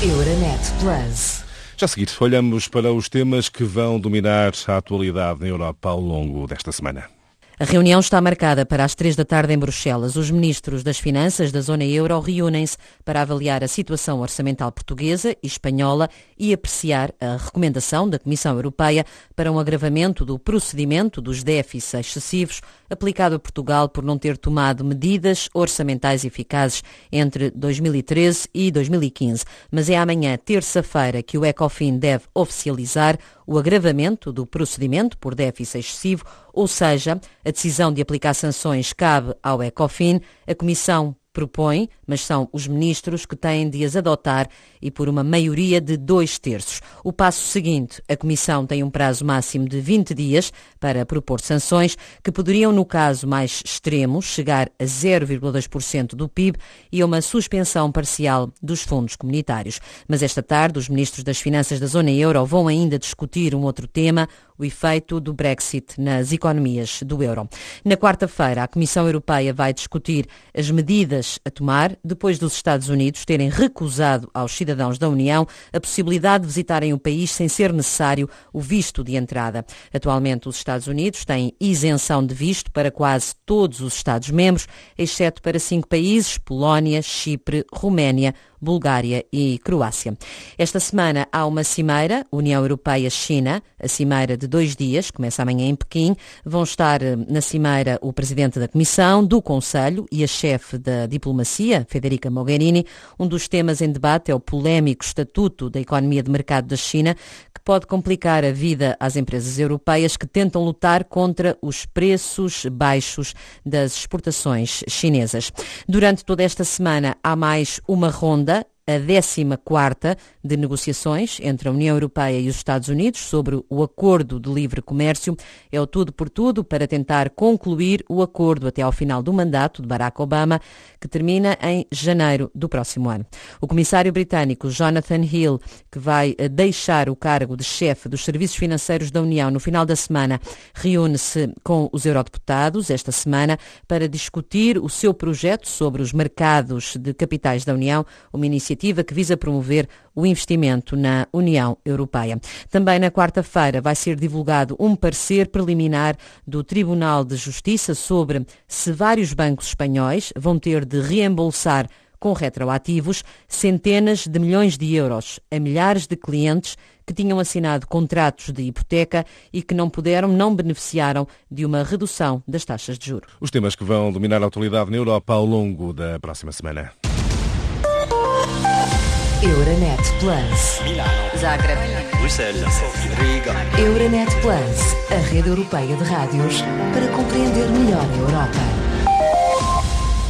Euronet Plus. Já a seguir, olhamos para os temas que vão dominar a atualidade na Europa ao longo desta semana. A reunião está marcada para as 3 da tarde em Bruxelas. Os ministros das Finanças da zona euro reúnem-se para avaliar a situação orçamental portuguesa e espanhola e apreciar a recomendação da Comissão Europeia para um agravamento do procedimento dos déficits excessivos aplicado a Portugal por não ter tomado medidas orçamentais eficazes entre 2013 e 2015. Mas é amanhã, terça-feira, que o Ecofin deve oficializar o agravamento do procedimento por déficit excessivo, ou seja, a decisão de aplicar sanções cabe ao Ecofin. A Comissão propõe, mas são os ministros que têm de as adotar e por uma maioria de 2/3. O passo seguinte, a Comissão tem um prazo máximo de 20 dias para propor sanções que poderiam, no caso mais extremo, chegar a 0,2% do PIB e a uma suspensão parcial dos fundos comunitários. Mas esta tarde, os ministros das Finanças da zona euro vão ainda discutir um outro tema, o efeito do Brexit nas economias do euro. Na quarta-feira, a Comissão Europeia vai discutir as medidas a tomar depois dos Estados Unidos terem recusado aos cidadãos da União a possibilidade de visitarem o país sem ser necessário o visto de entrada. Atualmente, os Estados Unidos têm isenção de visto para quase todos os Estados-membros, exceto para 5 países: Polónia, Chipre, Roménia, Bulgária e Croácia. Esta semana há uma cimeira, União Europeia-China, a cimeira de 2 dias, começa amanhã em Pequim. Vão estar na cimeira o Presidente da Comissão, do Conselho e a chefe da diplomacia, Federica Mogherini. Um dos temas em debate é o polémico Estatuto da Economia de Mercado da China, que pode complicar a vida às empresas europeias que tentam lutar contra os preços baixos das exportações chinesas. Durante toda esta semana há mais uma ronda, a 14ª de negociações entre a União Europeia e os Estados Unidos sobre o Acordo de Livre Comércio. É o tudo por tudo para tentar concluir o acordo até ao final do mandato de Barack Obama, que termina em janeiro do próximo ano. O comissário britânico Jonathan Hill, que vai deixar o cargo de chefe dos serviços financeiros da União no final da semana, reúne-se com os eurodeputados esta semana para discutir o seu projeto sobre os mercados de capitais da União, uma iniciativa que visa promover o investimento na União Europeia. Também na quarta-feira vai ser divulgado um parecer preliminar do Tribunal de Justiça sobre se vários bancos espanhóis vão ter de reembolsar com retroativos centenas de milhões de euros a milhares de clientes que tinham assinado contratos de hipoteca e que não beneficiaram de uma redução das taxas de juros. Os temas que vão dominar a atualidade na Europa ao longo da próxima semana. Euronet Plus. Milano, Zagreb, Bruxelas, Riga. Euronet Plus, a rede europeia de rádios para compreender melhor a Europa.